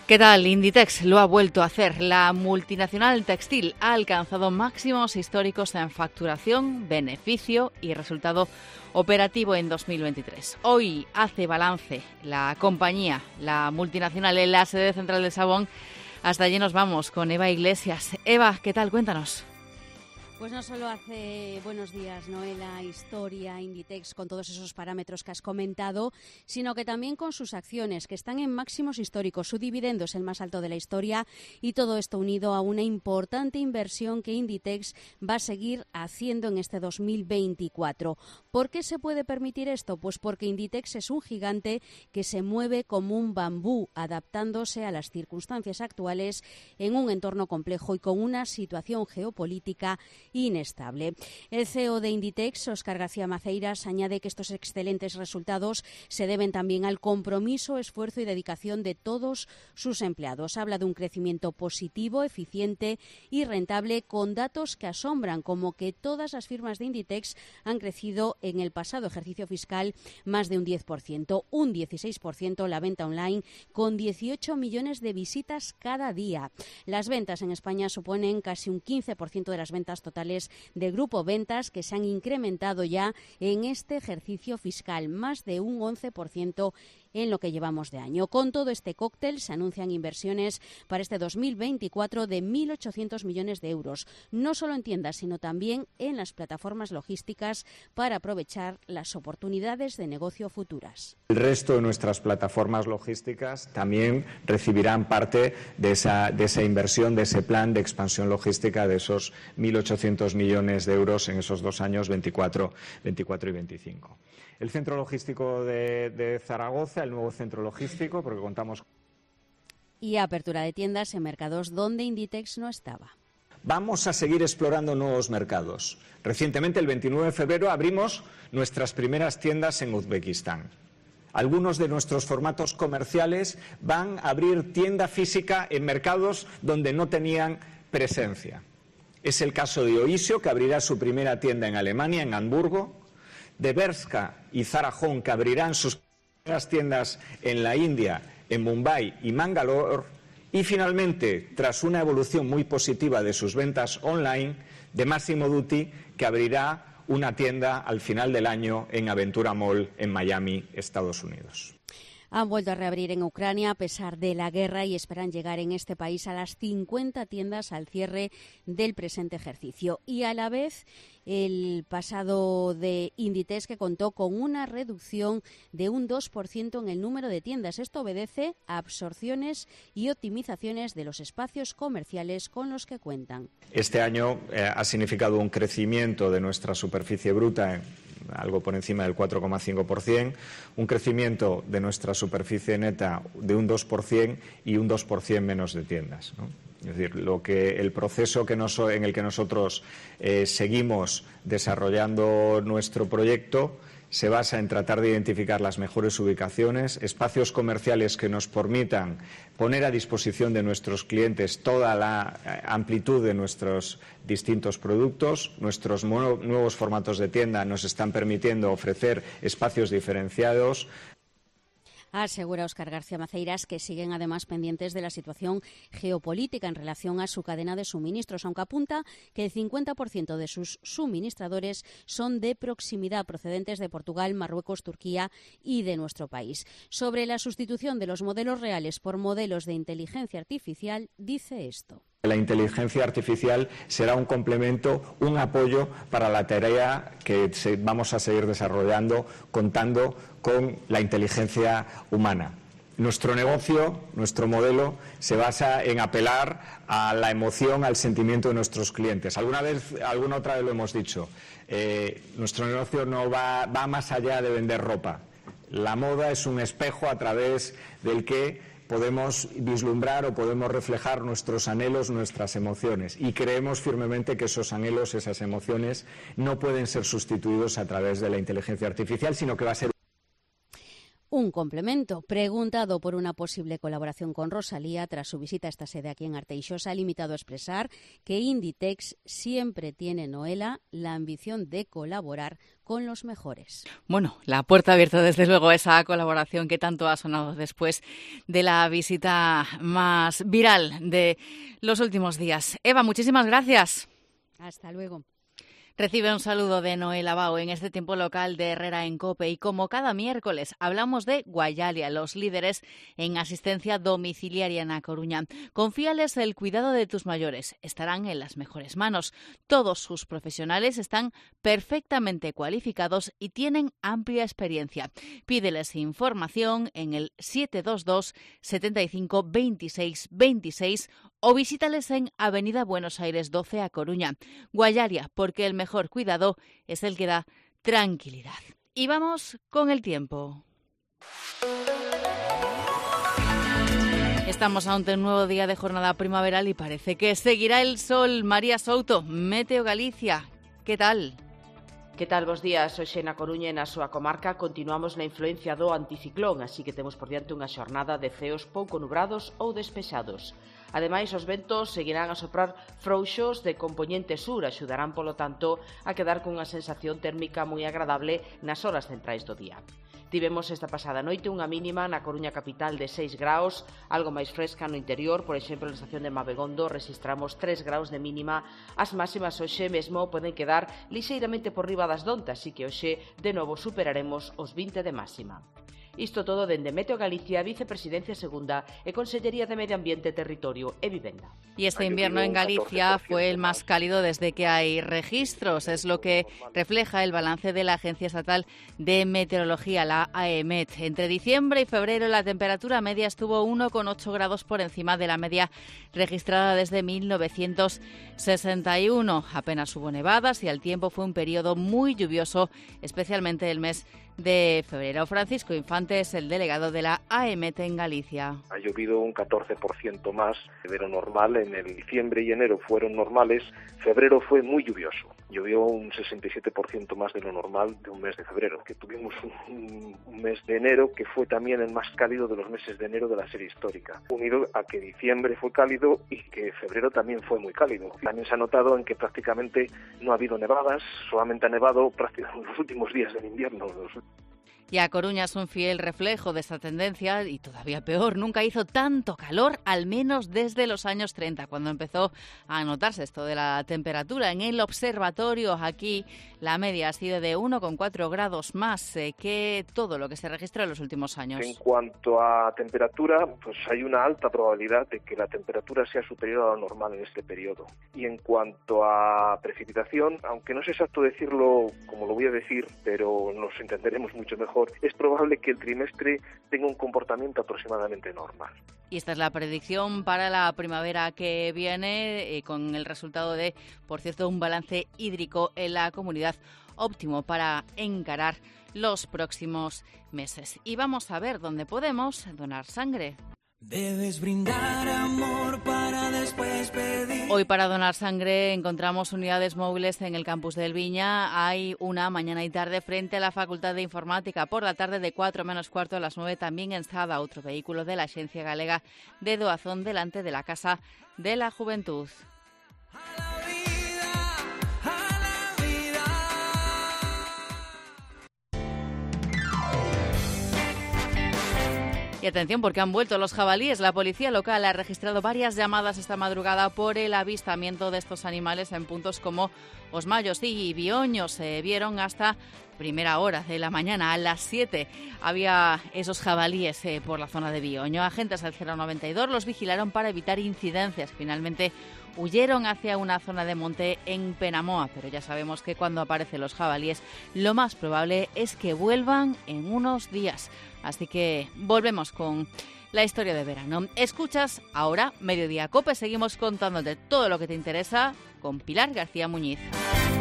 ¿Qué tal? Inditex lo ha vuelto a hacer. La multinacional textil ha alcanzado máximos históricos en facturación, beneficio y resultado operativo en 2023. Hoy hace balance la compañía, la multinacional, en la sede central de Sabón. Hasta allí nos vamos con Eva Iglesias. Eva, ¿qué tal? Cuéntanos. Pues no solo hace buenos días, Noela, historia, Inditex, con todos esos parámetros que has comentado, sino que también con sus acciones, que están en máximos históricos. Su dividendo es el más alto de la historia y todo esto unido a una importante inversión que Inditex va a seguir haciendo en este 2024. ¿Por qué se puede permitir esto? Pues porque Inditex es un gigante que se mueve como un bambú, adaptándose a las circunstancias actuales en un entorno complejo y con una situación geopolítica inestable. El CEO de Inditex, Óscar García Maceiras, añade que estos excelentes resultados se deben también al compromiso, esfuerzo y dedicación de todos sus empleados. Habla de un crecimiento positivo, eficiente y rentable, con datos que asombran, como que todas las firmas de Inditex han crecido en el pasado ejercicio fiscal más de un 10%, un 16% la venta online, con 18 millones de visitas cada día. Las ventas en España suponen casi un 15% de las ventas totales del grupo Ventas, que se han incrementado ya en este ejercicio fiscal, más de un 11% en lo que llevamos de año. Con todo este cóctel se anuncian inversiones para este 2024 de 1.800 millones de euros, no solo en tiendas, sino también en las plataformas logísticas para aprovechar las oportunidades de negocio futuras. El resto de nuestras plataformas logísticas también recibirán parte de esa inversión, de ese plan de expansión logística, de esos 1.800 millones de euros en esos 2 años, 24 y 25. El centro logístico de Zaragoza, el nuevo centro logístico, porque contamos. Y apertura de tiendas en mercados donde Inditex no estaba. Vamos a seguir explorando nuevos mercados. Recientemente, el 29 de febrero, abrimos nuestras primeras tiendas en Uzbekistán. Algunos de nuestros formatos comerciales van a abrir tienda física en mercados donde no tenían presencia. Es el caso de Oysho, que abrirá su primera tienda en Alemania, en Hamburgo, de Bershka y Zara Home, que abrirán sus primeras tiendas en la India, en Mumbai y Mangalore, y finalmente, tras una evolución muy positiva de sus ventas online, de Massimo Dutti, que abrirá una tienda al final del año en Aventura Mall en Miami, Estados Unidos. Han vuelto a reabrir en Ucrania a pesar de la guerra y esperan llegar en este país a las 50 tiendas al cierre del presente ejercicio. Y a la vez, el pasado de Inditex, que contó con una reducción de un 2% en el número de tiendas. Esto obedece a absorciones y optimizaciones de los espacios comerciales con los que cuentan. Este año ha significado un crecimiento de nuestra superficie bruta algo por encima del 4,5%, un crecimiento de nuestra superficie neta de un 2% y un 2% menos de tiendas, ¿no? Es decir, el proceso en el que nosotros seguimos desarrollando nuestro proyecto se basa en tratar de identificar las mejores ubicaciones, espacios comerciales que nos permitan poner a disposición de nuestros clientes toda la amplitud de nuestros distintos productos. Nuestros nuevos formatos de tienda nos están permitiendo ofrecer espacios diferenciados. Asegura Óscar García Maceiras que siguen además pendientes de la situación geopolítica en relación a su cadena de suministros, aunque apunta que el 50% de sus suministradores son de proximidad, procedentes de Portugal, Marruecos, Turquía y de nuestro país. Sobre la sustitución de los modelos reales por modelos de inteligencia artificial, dice esto. La inteligencia artificial será un complemento, un apoyo para la tarea que vamos a seguir desarrollando contando con la inteligencia humana. Nuestro negocio, nuestro modelo, se basa en apelar a la emoción, al sentimiento de nuestros clientes. Alguna otra vez lo hemos dicho, nuestro negocio no va más allá de vender ropa. La moda es un espejo a través del que podemos vislumbrar o podemos reflejar nuestros anhelos, nuestras emociones. Y creemos firmemente que esos anhelos, esas emociones, no pueden ser sustituidos a través de la inteligencia artificial, sino que va a ser un complemento. Preguntado por una posible colaboración con Rosalía tras su visita a esta sede aquí en Arteixosa, ha limitado a expresar que Inditex siempre tiene, Noela, la ambición de colaborar con los mejores. Bueno, la puerta abierta desde luego a esa colaboración que tanto ha sonado después de la visita más viral de los últimos días. Eva, muchísimas gracias. Hasta luego. Recibe un saludo de Noela Bao en este tiempo local de Herrera en COPE y como cada miércoles hablamos de Guayalia, los líderes en asistencia domiciliaria en A Coruña. Confíales el cuidado de tus mayores, estarán en las mejores manos. Todos sus profesionales están perfectamente cualificados y tienen amplia experiencia. Pídeles información en el 722 75 26 26 o visítales en Avenida Buenos Aires 12 A Coruña. Guayalia, porque el mejor cuidado es el que da tranquilidad. Y vamos con el tiempo. Estamos ante un nuevo día de jornada primaveral y parece que seguirá el sol. María Souto, Meteo Galicia, ¿qué tal? Que tal, bos días? Hoxe na Coruña e na súa comarca continuamos na influencia do anticiclón, así que temos por diante unha xornada de ceos pouco nubrados ou despexados. Ademais, os ventos seguirán a soprar frouxos de compoñente sur, axudarán, polo tanto, a quedar cunha sensación térmica moi agradable nas horas centrais do día. Tivemos esta pasada noite unha mínima na Coruña capital de 6 graus, algo máis fresca no interior, por exemplo, na estación de Mabegondo rexistramos 3 graus de mínima, as máximas hoxe mesmo poden quedar lixeiramente por riba das dontas, así que hoxe de novo superaremos os 20 de máxima. Isto todo dende Meteo Galicia, Vicepresidencia Segunda e Consellería de Medio Ambiente, Territorio e Vivenda. Y este invierno en Galicia fue el más cálido desde que hay registros. Es lo que refleja el balance de la Agencia Estatal de Meteorología, la AEMET. Entre diciembre y febrero la temperatura media estuvo 1,8 grados por encima de la media registrada desde 1961. Apenas hubo nevadas y el tiempo fue un periodo muy lluvioso, especialmente el mes de febrero. Francisco Infante es el delegado de la AEMET en Galicia. Ha llovido un 14% más de lo normal. En el diciembre y enero fueron normales. Febrero fue muy lluvioso. Llovió un 67% más de lo normal de un mes de febrero. Que tuvimos un mes de enero que fue también el más cálido de los meses de enero de la serie histórica. Unido a que diciembre fue cálido y que febrero también fue muy cálido. También se ha notado en que prácticamente no ha habido nevadas, solamente ha nevado prácticamente los últimos días del invierno. Y A Coruña es un fiel reflejo de esta tendencia y todavía peor, nunca hizo tanto calor, al menos desde los años 30, cuando empezó a notarse esto de la temperatura. En el observatorio aquí la media ha sido de 1,4 grados más que todo lo que se registró en los últimos años. En cuanto a temperatura, pues hay una alta probabilidad de que la temperatura sea superior a lo normal en este periodo. Y en cuanto a precipitación, aunque no es exacto decirlo como lo voy a decir, pero nos entenderemos mucho mejor, es probable que el trimestre tenga un comportamiento aproximadamente normal. Y esta es la predicción para la primavera que viene, con el resultado de, por cierto, un balance hídrico en la comunidad óptimo para encarar los próximos meses. Y vamos a ver dónde podemos donar sangre. Debes brindar amor para después pedir. Hoy para donar sangre encontramos unidades móviles en el campus del Viña. Hay una mañana y tarde frente a la Facultad de Informática. Por la tarde de 4 menos cuarto a las 9 también en Sada, otro vehículo de la Axencia Galega de Doazón delante de la Casa de la Juventud. Y atención porque han vuelto los jabalíes. La policía local ha registrado varias llamadas esta madrugada por el avistamiento de estos animales en puntos como Os Mayos y Bioño. Se vieron hasta primera hora de la mañana, a las 7. Había esos jabalíes por la zona de Bioño. Agentes del 092 los vigilaron para evitar incidencias. Finalmente huyeron hacia una zona de monte en Penamoa, pero ya sabemos que cuando aparecen los jabalíes lo más probable es que vuelvan en unos días. Así que volvemos con la historia de verano. Escuchas ahora Mediodía Cope. Seguimos contándote todo lo que te interesa con Pilar García Muñiz.